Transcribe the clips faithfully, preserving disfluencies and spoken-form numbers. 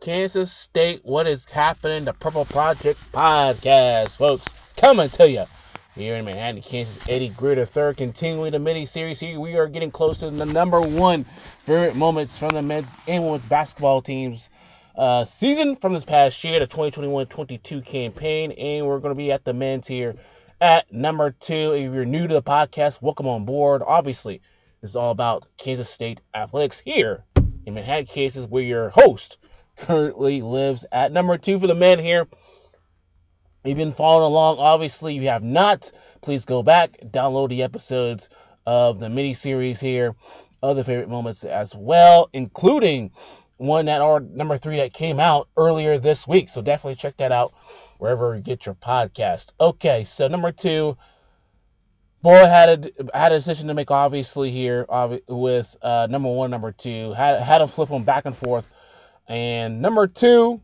Kansas State. What is happening? The Purple Project podcast, folks, coming to you here in Manhattan, Kansas. Eddie Greer the third, continuing the mini series here. We are getting close to the number one favorite moments from the men's and women's basketball teams uh, season from this past year, the twenty twenty-one twenty-two campaign, and we're going to be at the men's here at number two. If you're new to the podcast, welcome on board. Obviously, this is all about Kansas State athletics here in Manhattan, Kansas, where your host currently lives at number two for the men here. You've been following along. Obviously, you have not. Please go back, download the episodes of the mini series here, other favorite moments as well, including one that are number three that came out earlier this week. So definitely check that out wherever you get your podcast. Okay, so number two, boy had a had a decision to make, obviously here with uh, number one, number two. Had had to flip them back and forth, and number two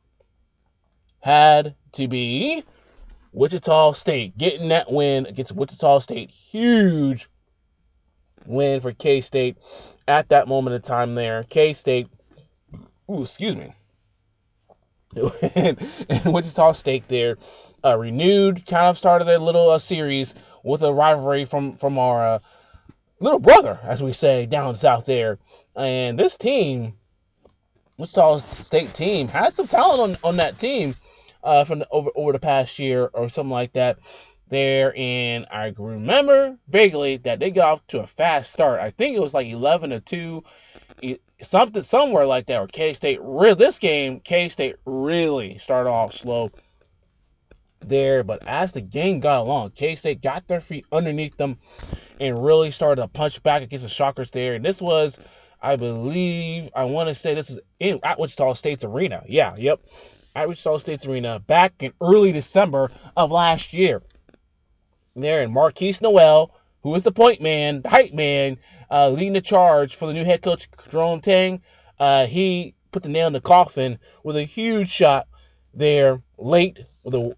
had to be Wichita State, getting that win against Wichita State. Huge win for K-State at that moment of time there. K-State, ooh, excuse me, and, and Wichita State there uh, renewed, kind of started their little uh, series with a rivalry from, from our uh, little brother, as we say, down south there. And this team, Wichita State team, had some talent on, on that team uh, from the, over, over the past year or something like that there. And I remember vaguely that they got off to a fast start. I think it was like eleven to two, something somewhere like that. Or K-State, really, this game, K-State really started off slow there, but as the game got along, K-State got their feet underneath them and really started to punch back against the Shockers there. And this was, I believe, I want to say this is in at Wichita State's arena. Yeah, yep, at Wichita State's arena back in early December of last year. There, and Marquise Noel, who is the point man, the hype man, uh, leading the charge for the new head coach, Jerome Tang, uh, he put the nail in the coffin with a huge shot there late with a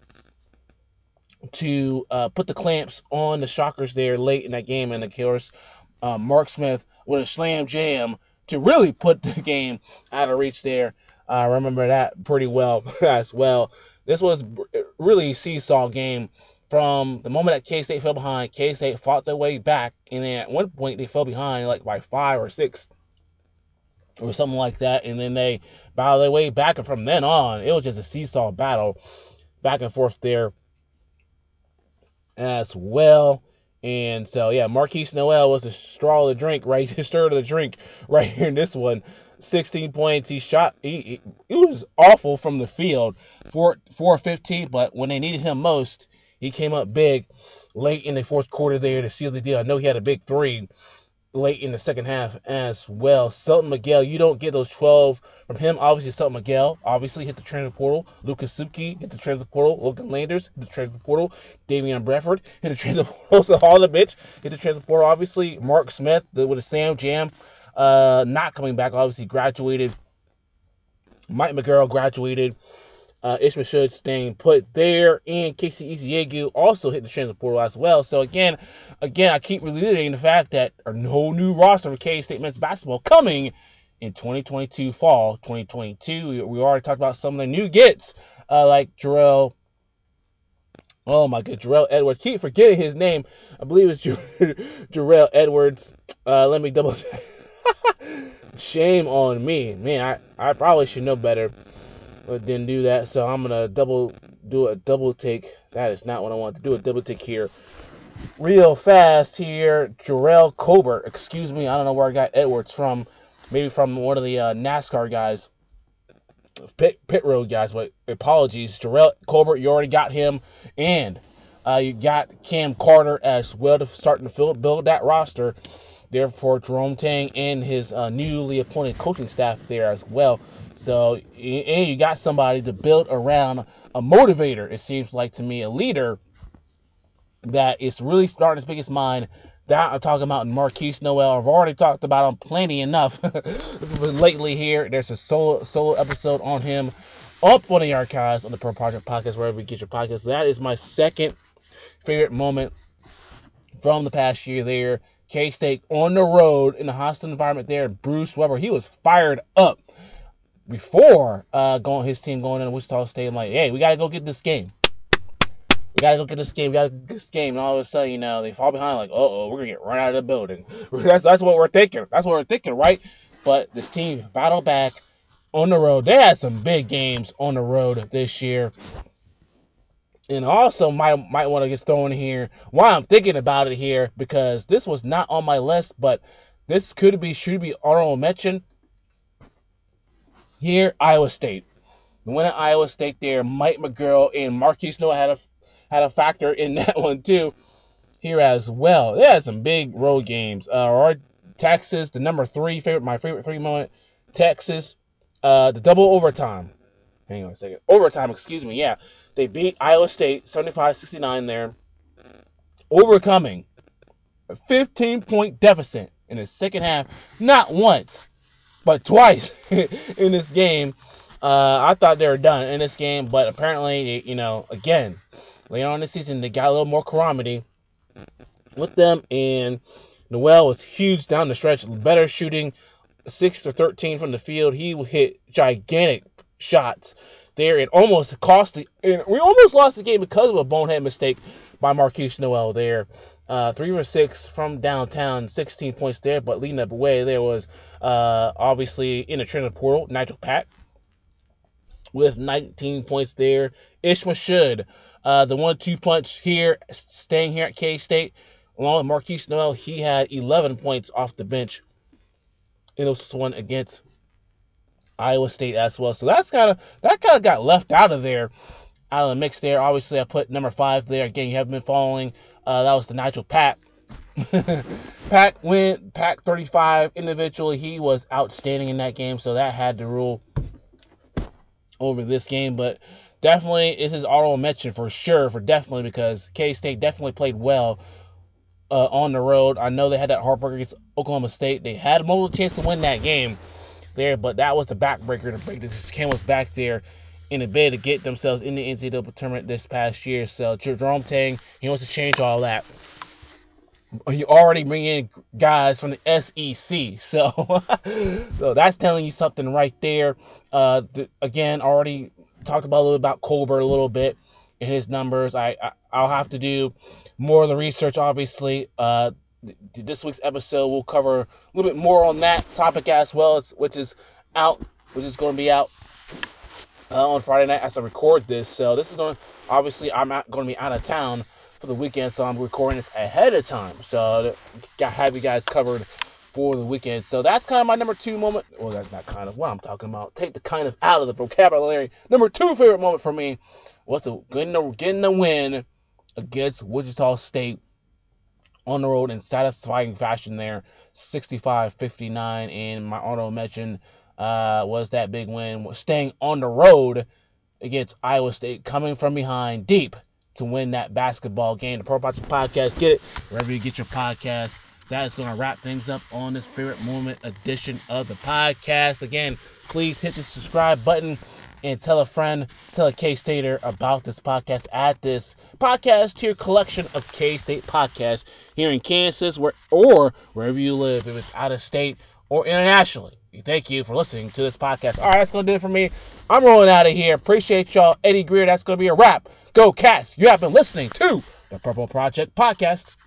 to uh, put the clamps on the Shockers there late in that game. And of course, uh, Mark Smith with a slam jam to really put the game out of reach there. I uh, remember that pretty well as well. This was really a seesaw game from the moment that K-State fell behind. K-State fought their way back, and then at one point they fell behind like by five or six or something like that, and then they battled their way back, and from then on, it was just a seesaw battle back and forth there as well. And so, yeah, Marquise Noel was the straw of the drink, right? The stir of the drink right here in this one. sixteen points. He shot. He, he, it was awful from the field. four, four fifteen, but when they needed him most, he came up big late in the fourth quarter there to seal the deal. I know he had a big three late in the second half as well. Selton Miguel, you don't get those twelve from him. Obviously, Selton Miguel obviously hit the transfer portal. Lucas Suki hit the transfer portal. Logan Landers hit the transfer portal. Davion Bradford hit the transfer portal. So all the bitch hit the transfer portal. Obviously, Mark Smith with a Sam Jam uh, not coming back. Obviously, graduated. Mike McGurl graduated. Uh, Ishmael Should staying put there, and Casey Eziegu also hit the transfer portal as well. So again, again, I keep reiterating the fact that there are no new roster for K-State men's basketball coming in twenty twenty-two fall, twenty twenty-two. We, we already talked about some of the new gets, uh, like Jarrell. Oh my God, Jarrell Edwards. Keep forgetting his name. I believe it's Jarrell Edwards. Uh, let me double check. Shame on me, man. I, I probably should know better. But didn't do that, so I'm gonna double do a double take. That is not what I want to do. A double take here, real fast here. Jarrell Colbert, excuse me. I don't know where I got Edwards from. Maybe from one of the uh, NASCAR guys, pit pit road guys. But apologies, Jarrell Colbert. You already got him, and uh, you got Cam Carter as well to starting to fill, build that roster. Therefore, Jerome Tang and his uh, newly appointed coaching staff there as well. So, and you got somebody to build around, a motivator, it seems like to me, a leader that is really starting to speak his mind. That I'm talking about Marquise Noel. I've already talked about him plenty enough lately here. There's a solo solo episode on him up on the archives on the Pro Project Podcast, wherever you get your podcasts. That is my second favorite moment from the past year there. K-State on the road in a hostile environment there. Bruce Weber, he was fired up. before uh, going his team going into Wichita State, I'm like, hey, we got to go get this game. We got to go get this game. We got to get this game. And all of a sudden, you know, they fall behind like, uh-oh, we're going to get run out of the building. that's, that's what we're thinking. That's what we're thinking, right? But this team battled back on the road. They had some big games on the road this year. And also might might want to get thrown in here while I'm thinking about it here, because this was not on my list, but this could be, should be honorable mention. Here, Iowa State. The win at Iowa State there, Mike McGurl and Marquise Noah had a, had a factor in that one too here as well. They had some big road games. Uh, or Texas, the number three, favorite, my favorite three moment, Texas, uh, the double overtime. Hang on a second. Overtime, excuse me, yeah. They beat Iowa State seventy-five sixty-nine there, overcoming a fifteen-point deficit in the second half, not once, but twice in this game. Uh, I thought they were done in this game, but apparently, you know, again, later on in the season, they got a little more calamity with them, and Noel was huge down the stretch, better shooting, six or thirteen from the field. He hit gigantic shots there. It almost cost the, and we almost lost the game because of a bonehead mistake by Marquise Noel there. Uh, three for six from downtown, sixteen points there, but leading up away there was uh, obviously in the transfer portal, Nigel Pack with nineteen points there. Ishmael Should, uh, the one two punch here, staying here at K-State, along with Marquise Noel, he had eleven points off the bench in this one against Iowa State as well. So that's kind of that kind of got left out of there, out of the mix there. Obviously, I put number five there. Again, you haven't been following. Uh, that was the Nigel Pack. Pack went Pack thirty-five individually. He was outstanding in that game, so that had to rule over this game. But definitely, this is honorable mention for sure, for definitely, because K-State definitely played well uh, on the road. I know they had that heartbreaker against Oklahoma State. They had a multiple chance to win that game there, but that was the backbreaker to break this canvas back there in a bid to get themselves in the N C double A tournament this past year. So Jerome Tang, he wants to change all that. He already bring in guys from the S E C, so so that's telling you something right there. Uh, th- again, already talked about a little about Colbert a little bit and his numbers. I, I I'll have to do more of the research, obviously. Uh, This week's episode will cover a little bit more on that topic as well, which is out, which is going to be out uh, on Friday night as I record this. So this is going to, obviously, I'm not going to be out of town for the weekend, so I'm recording this ahead of time. So I have you guys covered for the weekend. So that's kind of my number two moment. Well, that's not kind of what I'm talking about. Take the kind of out of the vocabulary. Number two favorite moment for me was the getting the, getting the win against Wichita State on the road in satisfying fashion there, sixty-five fifty-nine. And my honorable mention uh, was that big win, staying on the road against Iowa State, coming from behind deep to win that basketball game. The Pro Project Podcast, get it wherever you get your podcast. That is going to wrap things up on this favorite moment edition of the podcast. Again, please hit the subscribe button and tell a friend, tell a K-Stater about this podcast. Add this podcast to your collection of K-State podcasts here in Kansas, where or wherever you live, if it's out of state or internationally. Thank you for listening to this podcast. All right, that's going to do it for me. I'm rolling out of here. Appreciate y'all. Eddie Greer, that's going to be a wrap. Go Cats. You have been listening to the Purple Project Podcast.